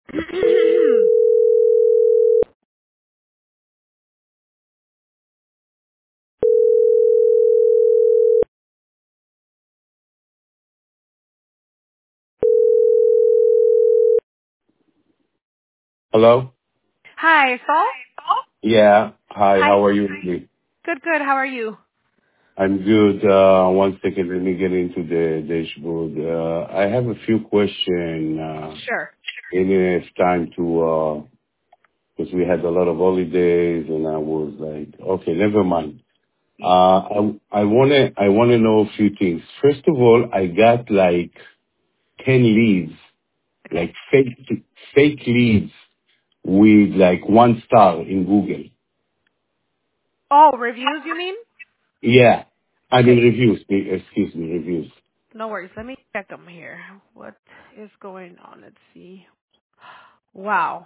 Hello? Hi, Saul. Yeah. Hi, Hi. how are you today? Good, good. How are you? I'm good. One second, let me get into the dashboard. I have a few questions. Sure. Maybe it's time to, because we had a lot of holidays and I was like, okay, never mind. I wanna know a few things. First of all, I got like 10 leads, Okay. like fake leads with like 1 star in Google. Oh, reviews, you mean? Yeah. I mean Okay. reviews, excuse me, reviews. No worries. Let me check them here. What is going on? Let's see. Wow.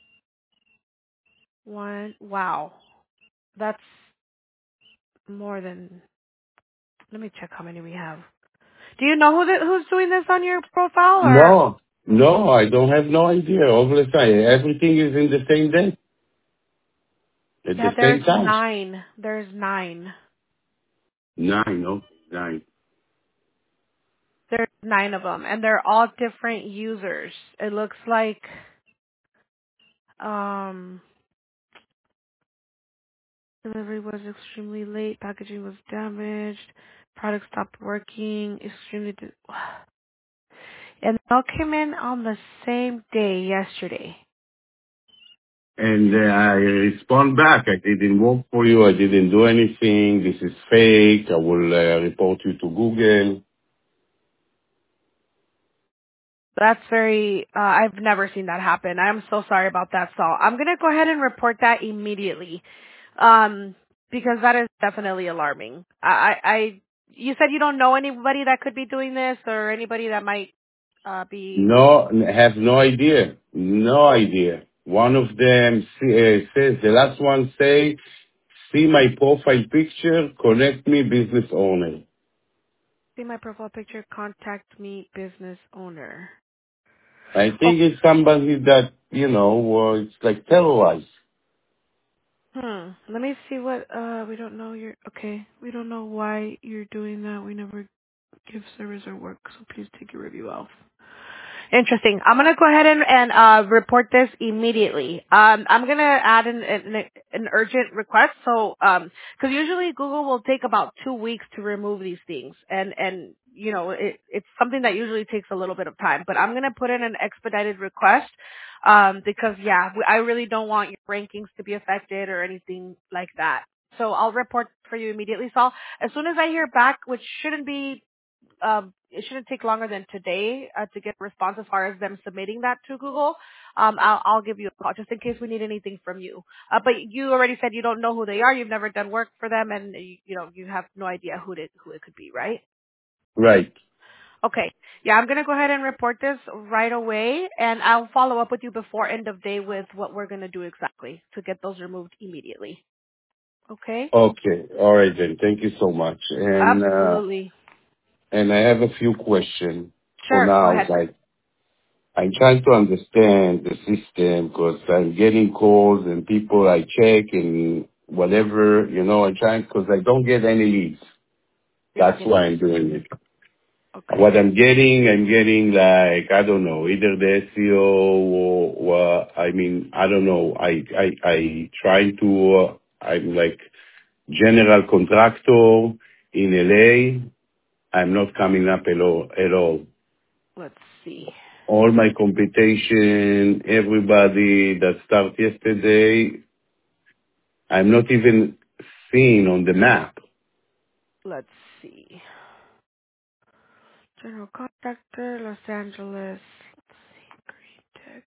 Wow. That's more than. Let me check how many we have. Do you know who's doing this on your profile or? No, I don't have no idea. All the time, everything is in the same day, at the Yeah, there's same time. 9. There's 9. 9, no, 9. There's 9 of them, and they're all different users. It looks like, um, delivery was extremely late. Packaging was damaged. Product stopped working. Extremely. And they all came in on the same day yesterday. And I respond back. I didn't work for you. I didn't do anything. This is fake. I will report you to Google. That's very. I've never seen that happen. I'm so sorry about that, Saul. I'm gonna go ahead and report that immediately, because that is definitely alarming. You said you don't know anybody that could be doing this, or anybody that might be. No, have no idea. No idea. One of them says, the last one say, see my profile picture, connect me business owner. See my profile picture. Contact me, business owner. I Oh, think it's somebody that, it's like terrorized. Let me see what, we don't know okay. We don't know why you're doing that. We never give service or work, so please take your review off. Interesting. I'm gonna go ahead and report this immediately. I'm gonna add an urgent request. So, because usually Google will take about 2 weeks to remove these things, and it's something that usually takes a little bit of time. But I'm gonna put in an expedited request, because yeah, I really don't want your rankings to be affected or anything like that. So I'll report for you immediately, Saul. As soon as I hear back, which shouldn't be it shouldn't take longer than today to get a response as far as them submitting that to Google. I'll give you a call just in case we need anything from you. But you already said you don't know who they are. You've never done work for them, and you have no idea who it could be, right? Right. Okay. Yeah, I'm gonna go ahead and report this right away, and I'll follow up with you before end of day with what we're gonna do exactly to get those removed immediately. Okay? Okay. All right then. Thank you so much. Absolutely. And I have a few questions for Sure. Go now. ahead. Like, I'm trying to understand the system because I'm getting calls and people I check and whatever, I'm trying because I don't get any leads. You're not That's getting why leads. I'm doing it. Okay. What I'm getting like, I don't know, either the SEO or I mean, I don't know. I try to, I'm like general contractor in LA. I'm not coming up at all. Let's see. All my competition, everybody that started yesterday, I'm not even seen on the map. Let's see. General contractor, Los Angeles. Let's see. Green Tech.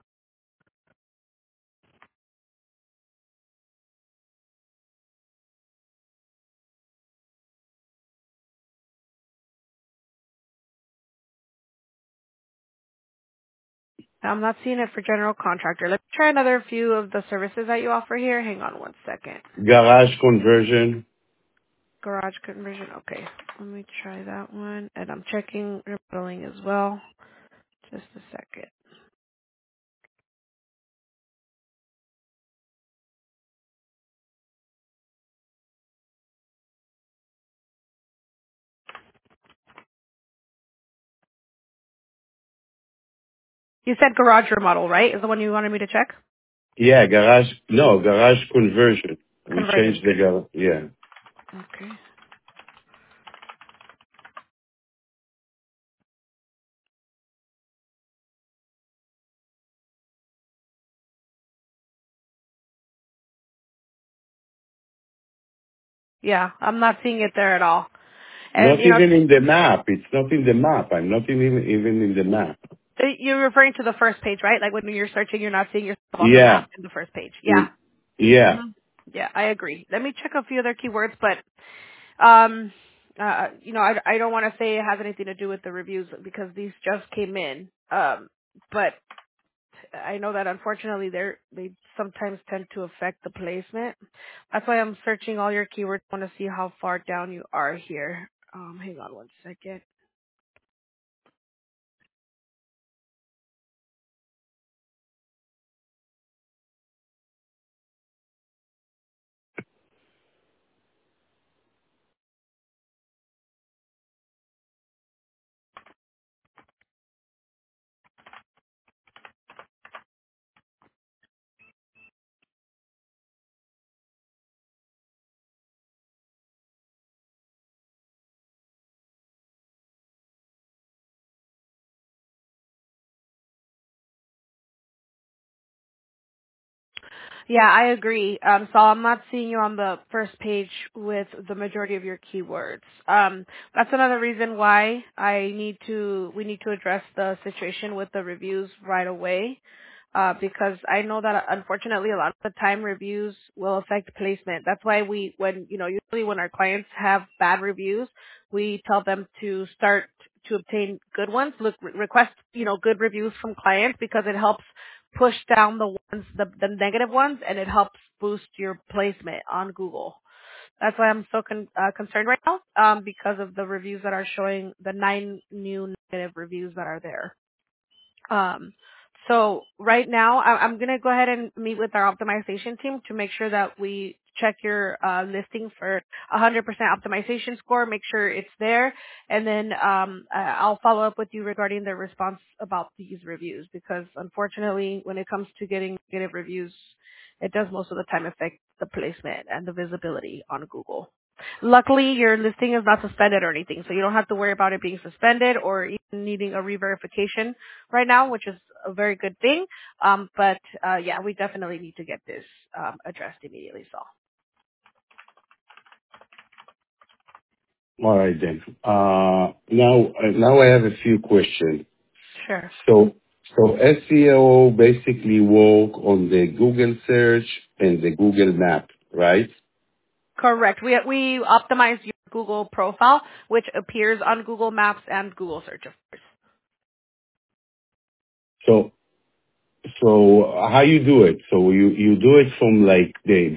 I'm not seeing it for general contractor. Let's try another few of the services that you offer here. Hang on one second. Garage conversion, Garage conversion. Okay. Let me try that one. And I'm checking remodeling as well. Just a second. You said garage remodel, right? Is the one you wanted me to check? Yeah, garage conversion. We Conversion. changed the garage. Yeah. Okay. Yeah, I'm not seeing it there at all. And, Not you know, even in the map. It's not in the map. I'm not even in the map. you're referring to the first page, right? Like when you're searching, you're not seeing yourself on the Yeah. map in the first page. Yeah. Mm, yeah. hmm Yeah, I agree. Let me check a few other keywords, but you know, I don't want to say it has anything to do with the reviews because these just came in. But I know that unfortunately they sometimes tend to affect the placement. That's why I'm searching all your keywords. I want to see how far down you are here. Hang on one second. Yeah, I agree. So I'm not seeing you on the first page with the majority of your keywords. That's another reason why we need to address the situation with the reviews right away. Because I know that unfortunately a lot of the time reviews will affect placement. That's why usually when our clients have bad reviews, we tell them to start to obtain good ones, request, good reviews from clients because it helps push down the negative ones, and it helps boost your placement on Google. That's why I'm so concerned right now, because of the reviews that are showing the 9 new negative reviews that are there. Um, so right now, I'm going to go ahead and meet with our optimization team to make sure that we check your listing for 100% optimization score, make sure it's there, and then I'll follow up with you regarding the response about these reviews because unfortunately, when it comes to getting negative reviews, it does most of the time affect the placement and the visibility on Google. Luckily, your listing is not suspended or anything, so you don't have to worry about it being suspended or even needing a re-verification right now, which is a very good thing. But yeah, we definitely need to get this addressed immediately. So All right then. Now I have a few questions. sure. So SEO basically work on the Google search and the Google map, right? Correct. We optimize your Google profile, which appears on Google Maps and Google Search, of course. So how you do it? So you do it from like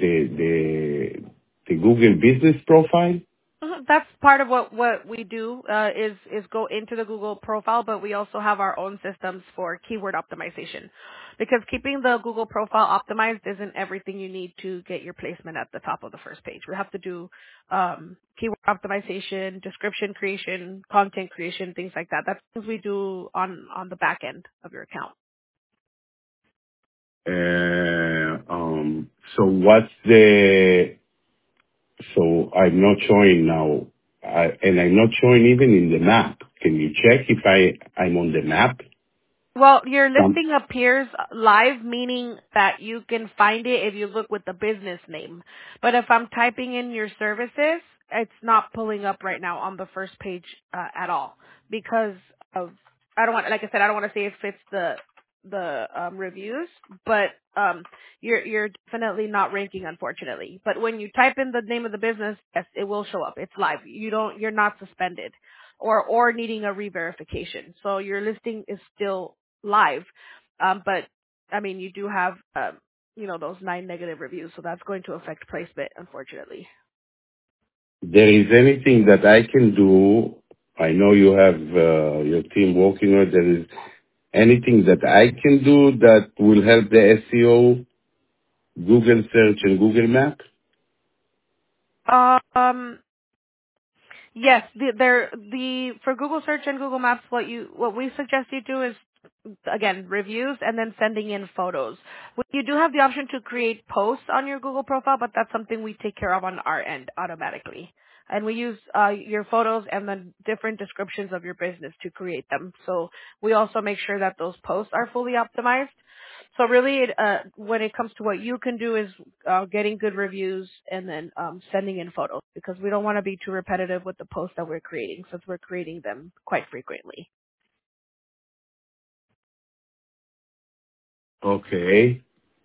the Google business profile? That's part of what we do is go into the Google profile, but we also have our own systems for keyword optimization. Because keeping the Google profile optimized isn't everything you need to get your placement at the top of the first page. We have to do keyword optimization, description creation, content creation, things like that. That's things we do on the back end of your account. So what's the So I'm not showing now, and I'm not showing even in the map. Can you check if I'm on the map? Well, your Um, listing appears live, meaning that you can find it if you look with the business name. But if I'm typing in your services, it's not pulling up right now on the first page at all because of like I said, I don't want to say if it's the reviews, but you're definitely not ranking, unfortunately. But when you type in the name of the business, yes, it will show up. It's live. You're not suspended or needing a re-verification. So your listing is still live. But I mean, you do have, those 9 negative reviews, so that's going to affect placement, unfortunately. there is anything that I can do. I know you have your team working on it. There is anything that I can do that will help the SEO, Google search and Google map? Um, yes, for Google search and Google Maps, what we suggest you do is again, reviews and then sending in photos. You do have the option to create posts on your Google profile, but that's something we take care of on our end automatically. And we use your photos and then different descriptions of your business to create them. So we also make sure that those posts are fully optimized. So really, when it comes to what you can do is getting good reviews and then sending in photos, because we don't want to be too repetitive with the posts that we're creating, since we're creating them quite frequently. Okay.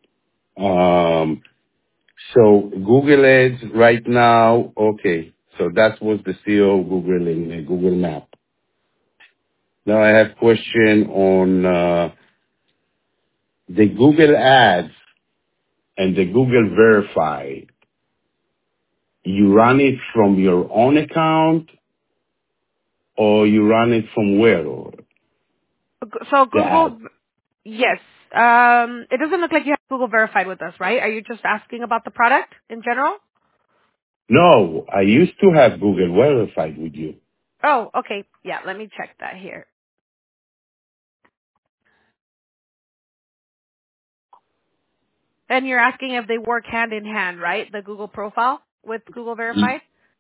So Google Ads right now, okay. So that was the CEO of Google in Google Map. Now I have question on the Google Ads and the Google Verify. You run it from your own account or you run it from where? So The Google, ad? yes. It doesn't look like you have Google Verified with us, right? Are you just asking about the product in general? No, I used to have Google Verified with you. Oh, okay. Yeah, let me check that here. And you're asking if they work hand in hand, right? The Google profile with Google Verified?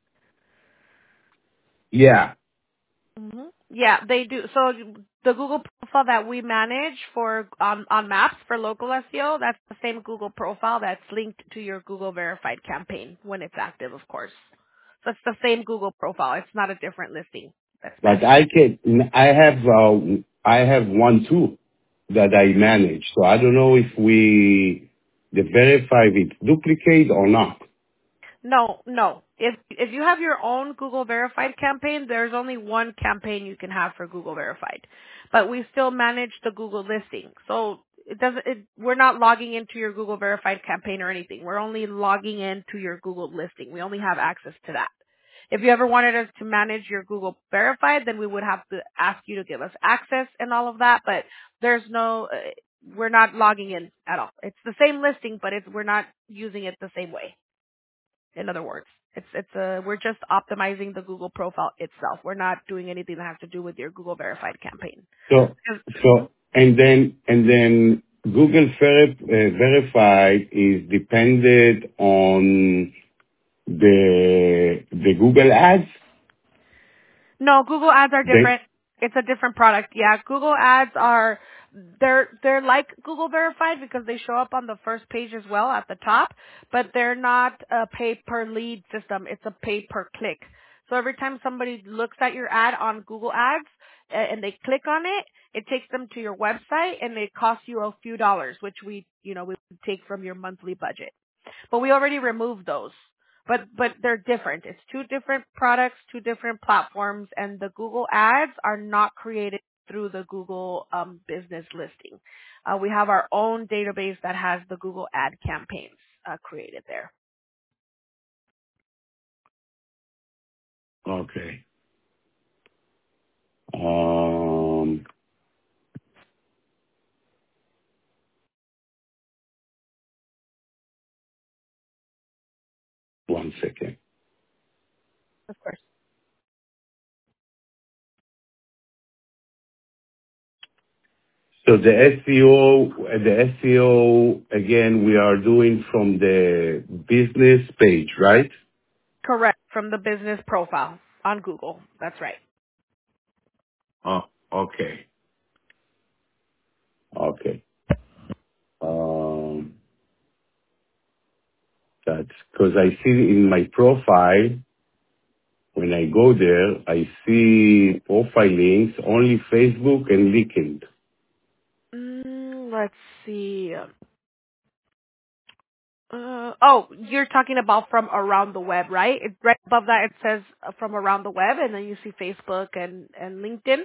Yeah. Yeah, they do. So the Google profile that we manage for on Maps for local SEO, that's the same Google profile that's linked to your Google Verified campaign when it's active, of course. So it's the same Google profile. It's not a different listing that's But managed. I have one too that I manage. So I don't know if the verify it duplicate or not. No, no. If you have your own Google Verified campaign, there's only one campaign you can have for Google Verified. But we still manage the Google listing. So we're not logging into your Google Verified campaign or anything. We're only logging into your Google listing. We only have access to that. If you ever wanted us to manage your Google Verified, then we would have to ask you to give us access and all of that, but we're not logging in at all. It's the same listing, but we're not using it the same way. In other words, we're just optimizing the Google profile itself. We're not doing anything that has to do with your Google Verified campaign. So, Mhm. and then Google verified is dependent on the Google ads. No, Google ads are They, different. It's a different product. Yeah, Google ads they're like Google Verified because they show up on the first page as well at the top, but they're not a pay per lead system. It's a pay per click. So every time somebody looks at your ad on Google Ads and they click on it, it takes them to your website and it costs you a few dollars, which we take from your monthly budget. But we already removed those. But they're different. It's two different products, two different platforms, and the Google ads are not created through the Google business listing. We have our own database that has the Google ad campaigns created there. okay. One second. Of course. So the SEO, again, we are doing from the business page, right? Correct. From the business profile on Google. That's right. Oh, okay. Okay. Um, that's because I see in my profile, when I go there, I see profile links, only Facebook and LinkedIn. Let's see. You're talking about from around the web, right? Right above that it says from around the web, and then you see Facebook and LinkedIn.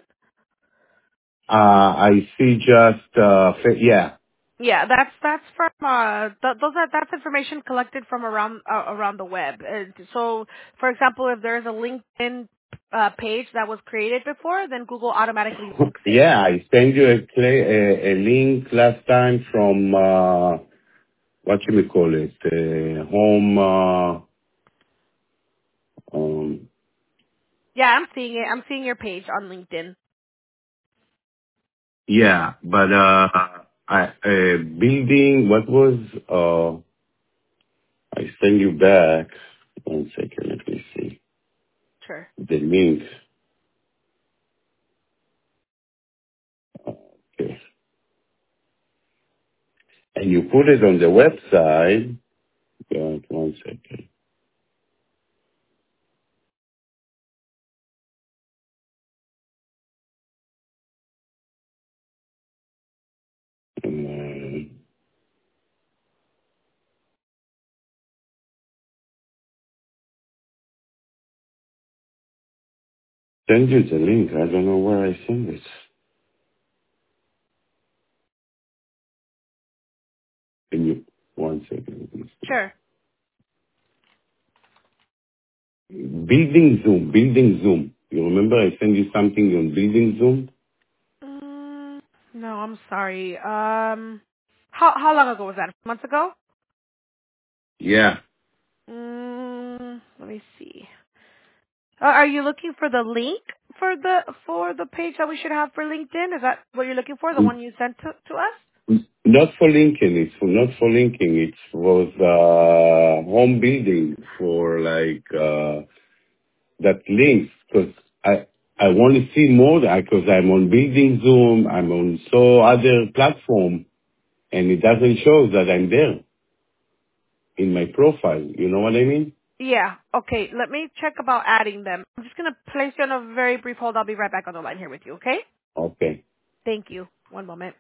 I see just, yeah. Yeah, that's from that's information collected from around the web. And so, for example, if there's a LinkedIn page that was created before, then Google automatically links it. Yeah, I sent you a link last time from, what should we call it? Home, um, Yeah, I'm seeing it. I'm seeing your page on LinkedIn. Yeah, but building. What was? I send you back. 1 second. Let me see Sure. the link. Okay. And you put it on the website. 1 second. Send you the link. I don't know where I send it. Can you? 1 second. Let me see. Sure. Building Zoom. Building Zoom. You remember I sent you something on Building Zoom? No, I'm sorry. How long ago was that? Months ago? Yeah. Let me see. Are you looking for the link for the page that we should have for LinkedIn? Is that what you're looking for? The one you sent to us? Not for linking. It's not for linking. It was home building for like that links because I want to see more because I'm on Building Zoom. I'm on so other platform and it doesn't show that I'm there in my profile. You know what I mean? Yeah. Okay. Let me check about adding them. I'm just gonna place you on a very brief hold. I'll be right back on the line here with you. Okay? Okay. Thank you. One moment.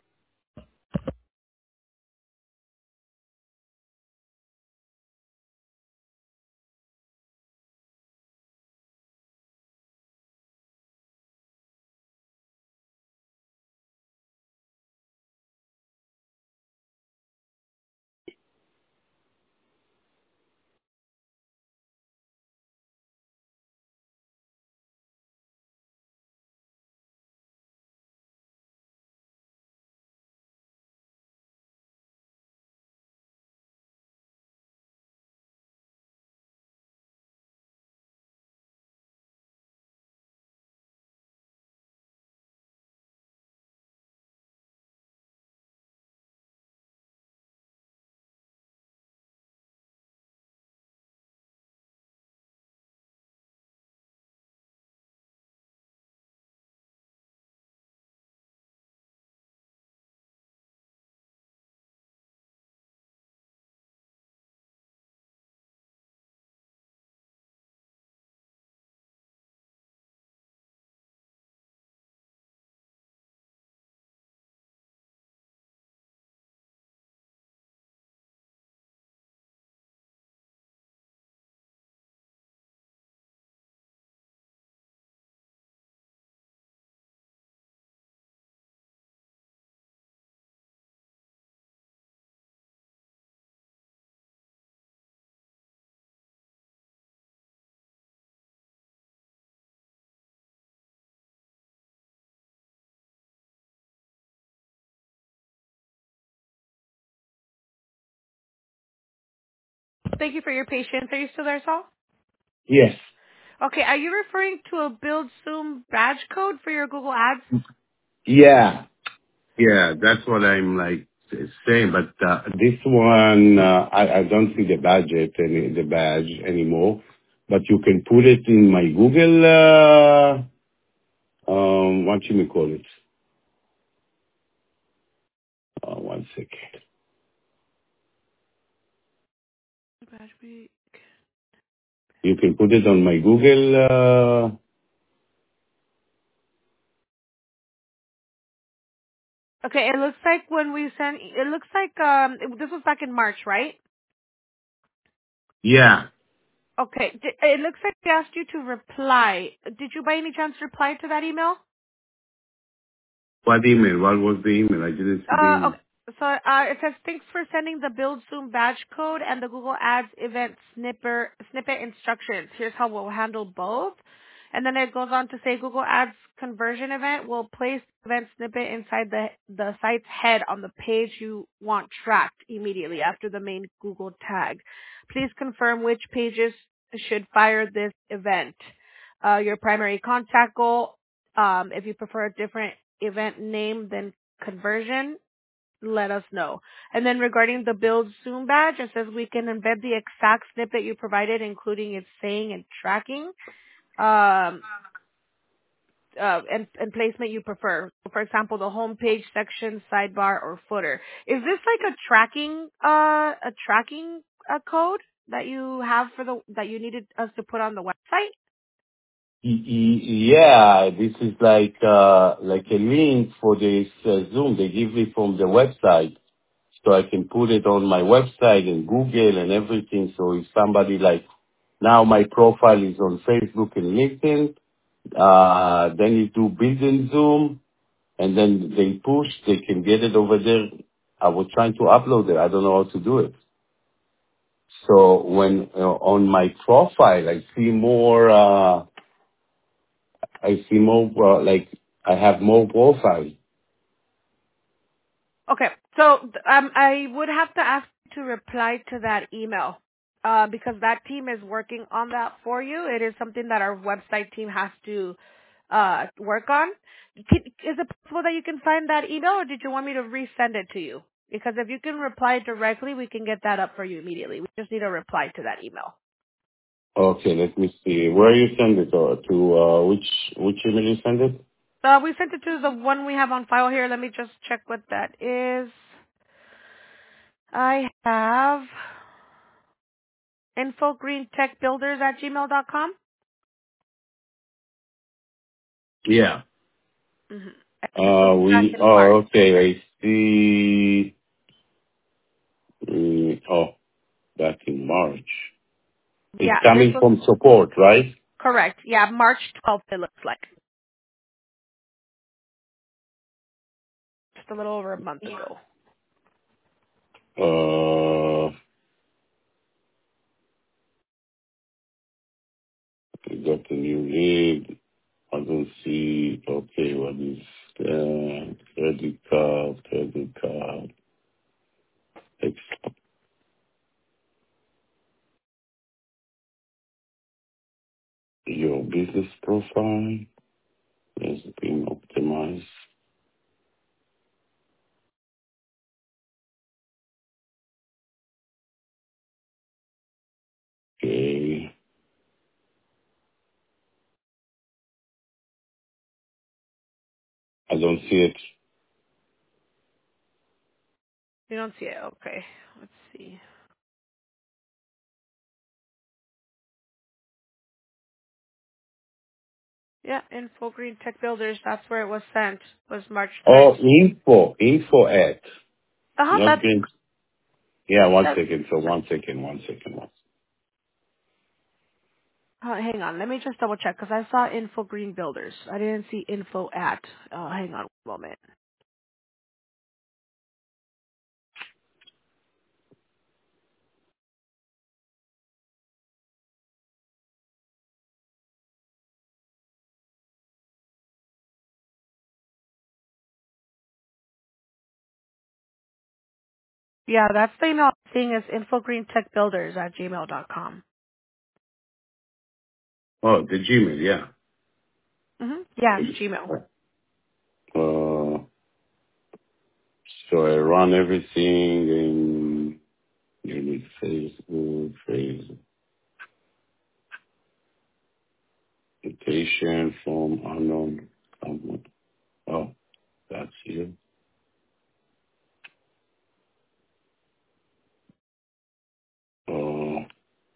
Thank you for your patience. Are you still there, Saul? Yes. Okay. Are you referring to a Build Zoom badge code for your Google Ads? Yeah. Yeah. That's what I'm like saying. But this one, I don't see the budget and the badge anymore. But you can put it in my Google. What should we call it? 1 second. Badge week. You can put it on my Google. Okay. It looks like when we sent. It looks like this was back in March, right? Yeah. Okay. It looks like they asked you to reply. Did you by any chance reply to that email? What email? What was the email? I didn't see the email. Okay. So it says thanks for sending the Build Zoom badge code and the Google Ads event snippet instructions. Here's how we'll handle both. And then it goes on to say Google Ads conversion event will place event snippet inside the site's head on the page you want tracked immediately after the main Google tag. Please confirm which pages should fire this event. Your primary contact goal. If you prefer a different event name, then conversion, let us know. And then regarding the build Zoom badge, it says we can embed the exact snippet you provided, including its saying and tracking, um, and placement you prefer. For example, the home page section, sidebar, or footer. Is this like a tracking code that you have that you needed us to put on the website? Yeah, this is like a link for this Zoom they give me from the website, so I can put it on my website and Google and everything. So if somebody like now my profile is on Facebook and LinkedIn, then you do build-in Zoom, and then they push, they can get it over there. I was trying to upload it. I don't know how to do it. So when on my profile, I see more, like I have more profile. Okay. So I would have to ask you to reply to that email because that team is working on that for you. It is something that our website team has to work on. Is it possible that you can find that email, or did you want me to resend it to you? Because if you can reply directly, we can get that up for you immediately. We just need a reply to that email. Okay, let me see. Where you send it to which email you send it? We sent it to the one we have on file here. Let me just check what that is. I have infogreentechbuilders@gmail.com. Yeah. Mm-hmm. This was back in March. Okay, I see. Back in March. It's Yeah, this coming was from support, right? correct. Yeah, March 12th it looks like. Just a little over a month ago. I got the new lead. I don't see. Okay, what is credit card, your business profile has been optimized. Okay, I don't see it. You don't see it. Okay. Let's see. Yeah, Info Green Tech Builders. That's where it was sent. Was March 3rd. Oh, info at, not That's green. Yeah, one that. second. So one second. Hang on. Let me just double check because I saw Info Green Builders. I didn't see info at. Hang on one moment. Yeah, that's the email I'm seeing is infogreentechbuilders@gmail.com. Oh, the Gmail, yeah. Mm-hmm. Yeah, Gmail. Uh, so I run everything in unique Facebook, invitation from unknown someone. Oh, that's you. Uh,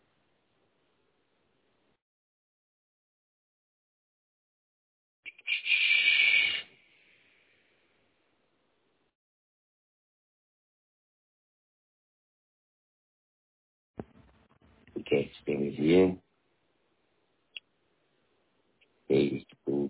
that's the review. Facebook,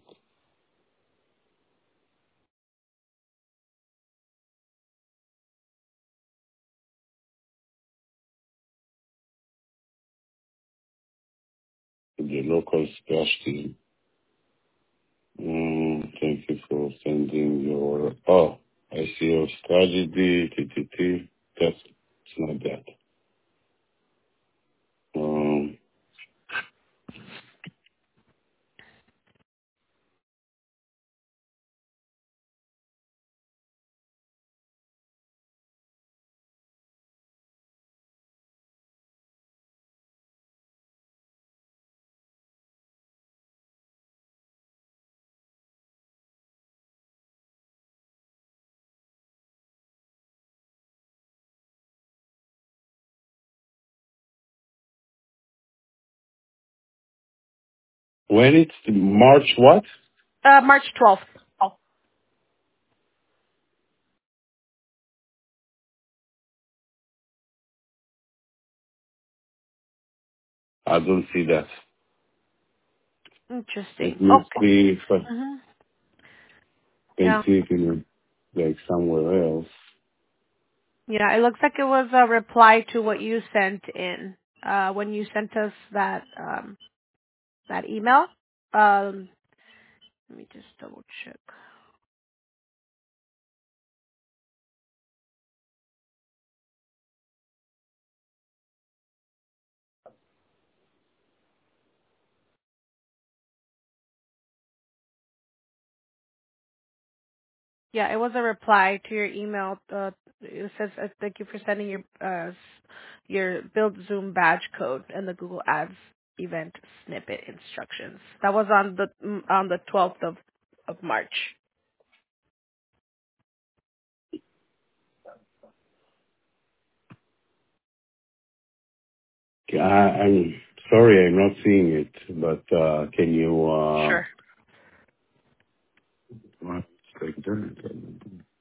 the local specialty. Thank you for sending your, I see your strategy, TTT. That's, it's not that. Um, When it's March what? March 12th. I don't see that. Interesting. Let me Okay. see if I hmm can Yeah. see it in like somewhere else. Yeah, it looks like it was a reply to what you sent in when you sent us that email. Let me just double check. Yeah, it was a reply to your email. It says thank you for sending your Build Zoom badge code and the Google Ads event snippet instructions. That was on the 12th of March. I'm sorry, I'm not seeing it, but can you Sure. what? Like that?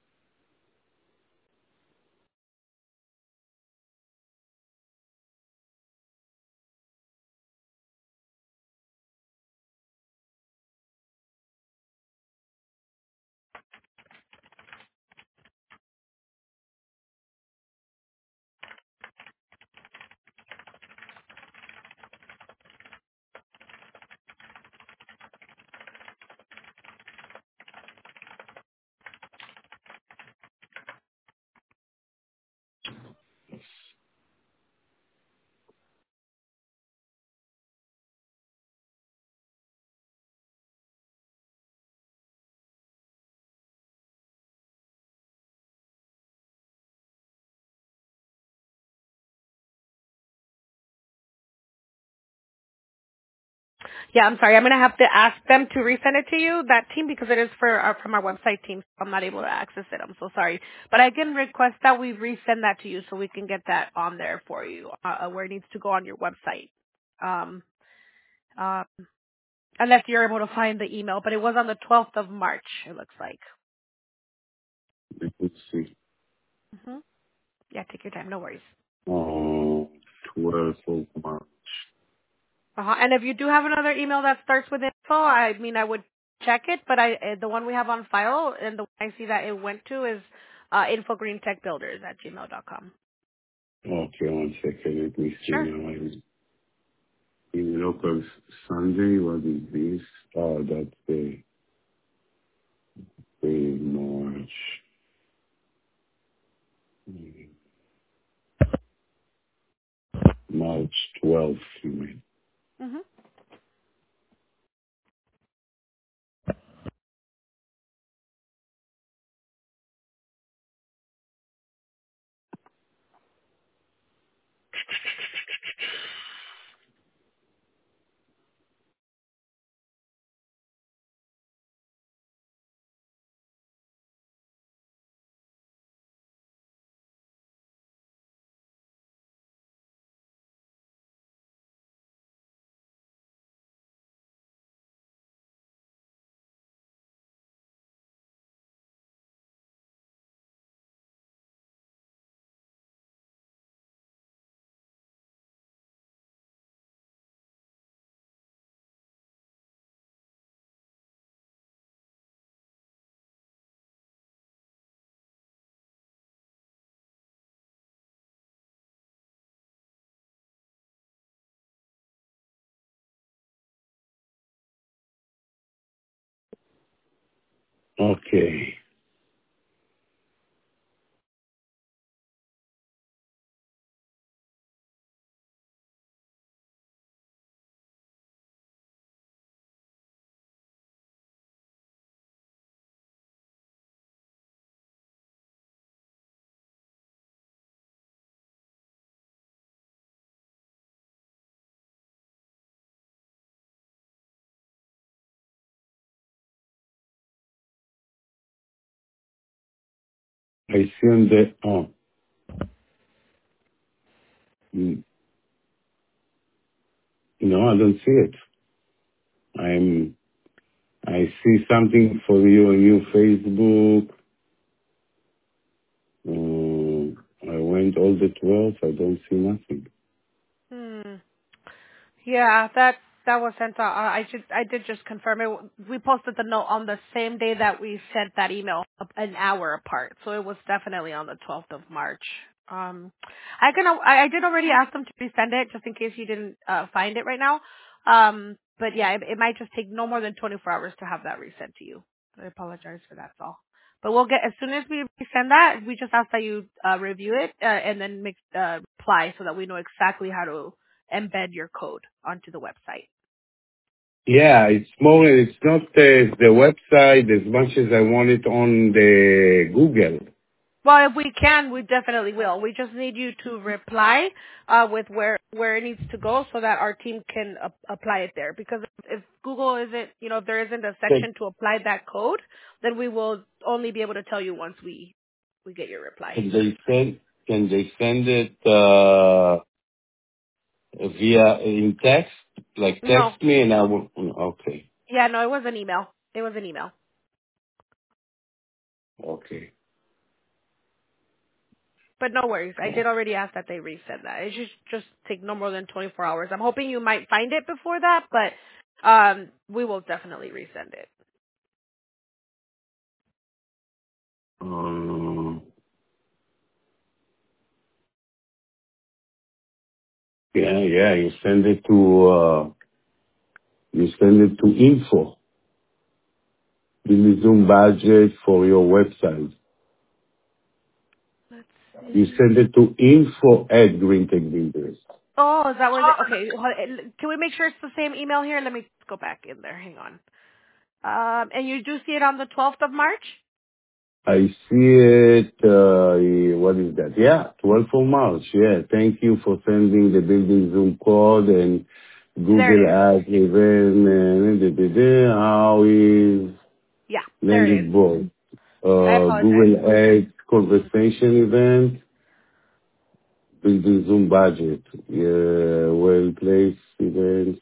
Yeah, I'm sorry. I'm gonna have to ask them to resend it to you, that team, because it is from our website team. So I'm not able to access it. I'm so sorry, but I can request that we resend that to you so we can get that on there for you, where it needs to go on your website. Um, uh, unless you're able to find the email, but it was on the 12th of March. It looks like. Let's see. hmm Yeah, take your time. No worries. Oh, 12th of March. And if you do have another email that starts with info, I mean, I would check it, but the one we have on file and the one I see that it went to is infogreentechbuilders@gmail.com. Okay, one second. Let me see Sure. now. In local Sunday, what is this? Oh, that's the March. March 12th, you mean? hmm Okay. I see on the, mm, no, I don't see it. I see something for you on your Facebook. I went all the 12. I don't see nothing. Hmm. Yeah, that was sent out. I did just confirm it. We posted the note on the same day that we sent that email, an hour apart. So it was definitely on the 12th of March. I did already ask them to resend it just in case you didn't find it right now. But yeah, it might just take no more than 24 hours to have that resent to you. I apologize for that, all. But we'll get, as soon as we send that, we just ask that you review it and then make reply so that we know exactly how to embed your code onto the website. Yeah, it's not the website as much as I want it on the Google. Well, if we can, we definitely will. We just need you to reply with where it needs to go so that our team can apply it there. Because if Google isn't, if there isn't a Can, section to apply that code, then we will only be able to tell you once we get your reply. can they send it, via in text? Like No. text me and I will, okay. Yeah, no, it was an email. It was an email. Okay. But no worries. I Oh, did already ask that they resend that. It should just take no more than 24 hours. I'm hoping you might find it before that, but we will definitely resend it. Um, yeah, you send it to info. This is Zoom budget for your website. Let's You see. send it to info at GreenTech Builders. Oh, is that where the, okay, can we make sure it's the same email here? Let me go back in there. Hang on. And you do see it on the 12th of March? I see it, what is that? Yeah, 12th of March. Yeah, thank you for sending the building Zoom code and There Google it is. Ads event and how is Yeah, there it is. landed board. I apologize. Google Ads conversation event, building Zoom budget. Yeah, well placed event.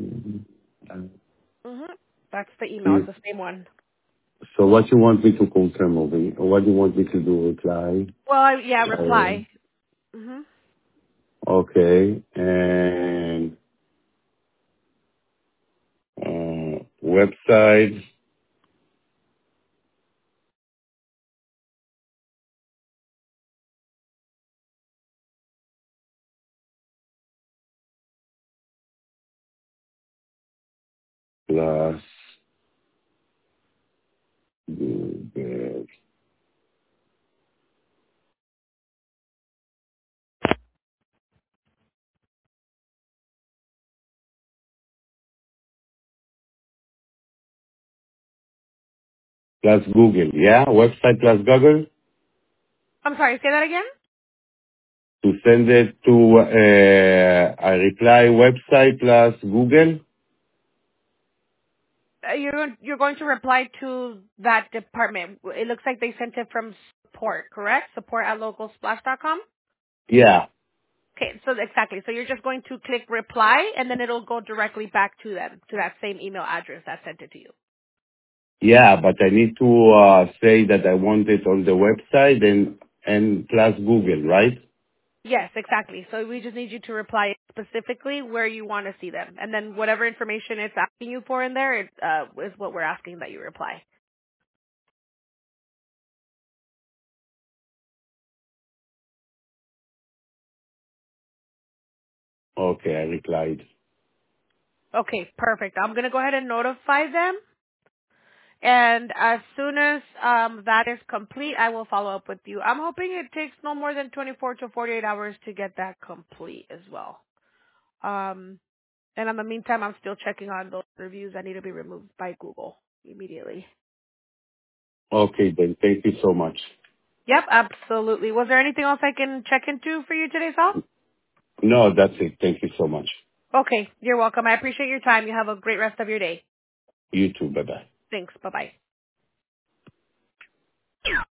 Mhm. That's the email. It's If- the same one. So what you want me to confirm over here? What do you want me to do? Reply? Well, yeah, reply. Mhm. Okay. And website plus Google plus Google. Yeah, website plus Google I'm sorry, say that again? to send it to I reply website plus Google. You're going to reply to that department. It looks like they sent it from support, correct? Support at localsplash.com? Yeah, Okay, so exactly. So you're just going to click reply, and then it'll go directly back to them, to that same email address that sent it to you. yeah, but I need to say that I want it on the website and plus Google, right? Yes, exactly. So we just need you to reply specifically where you want to see them. And then whatever information it's asking you for in there is what we're asking that you reply. Okay, I replied. Okay, perfect. I'm going to go ahead and notify them. And as soon as that is complete, I will follow up with you. I'm hoping it takes no more than 24 to 48 hours to get that complete as well. And in the meantime, I'm still checking on those reviews that need to be removed by Google immediately. Okay, then thank you so much. Yep, absolutely. Was there anything else I can check into for you today, Sal? No, that's it. Thank you so much. Okay, you're welcome. I appreciate your time. You have a great rest of your day. You too. Bye bye. Thanks. Bye-bye.